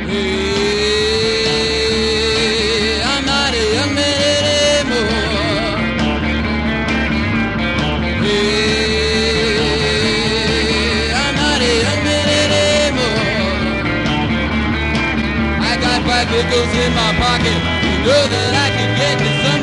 Hey, I'm not a young man anymore. Hey, I'm not a young man anymore. I got 5 nickels in my pocket. You know that I can get me some.